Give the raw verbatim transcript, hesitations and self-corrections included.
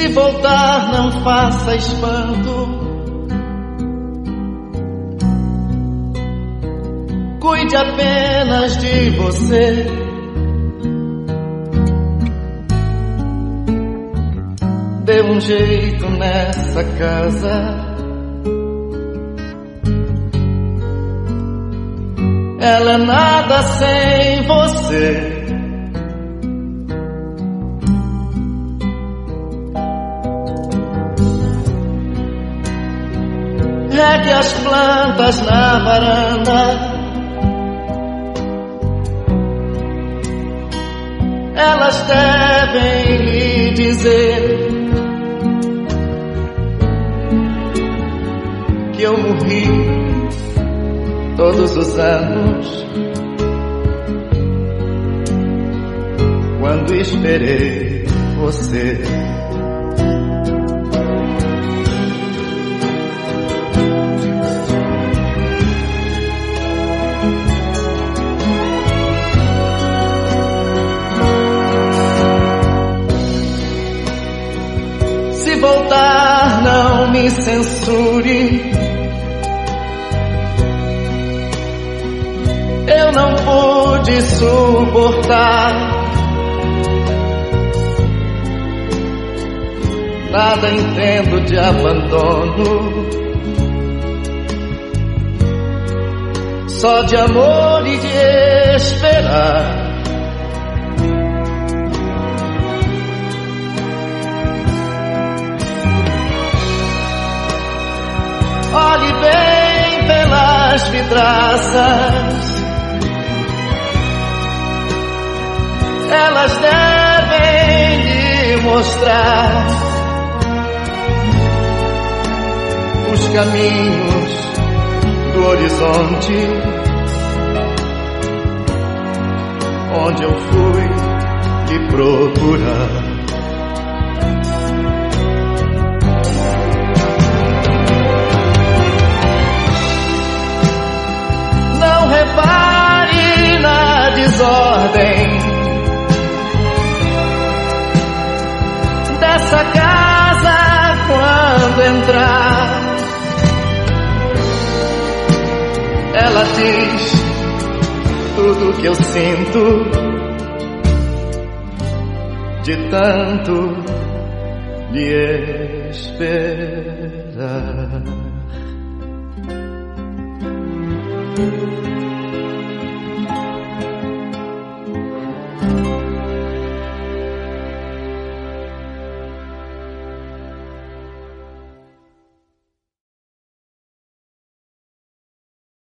Se voltar, não faça espanto. Cuide apenas de você. Dê um jeito nessa casa. Ela é nada sem você. Regue as plantas na varanda. Elas devem lhe dizer que eu morri todos os anos quando esperei você. Se voltar, não me censure. Eu não pude suportar. Nada entendo de abandono, só de amor e de esperar. Olhe bem pelas vidraças. Elas devem lhe mostrar os caminhos do horizonte onde eu fui lhe procurar. Não repare na desordem dessa casa quando entrar. Ela diz tudo que eu sinto de tanto lhe esperar.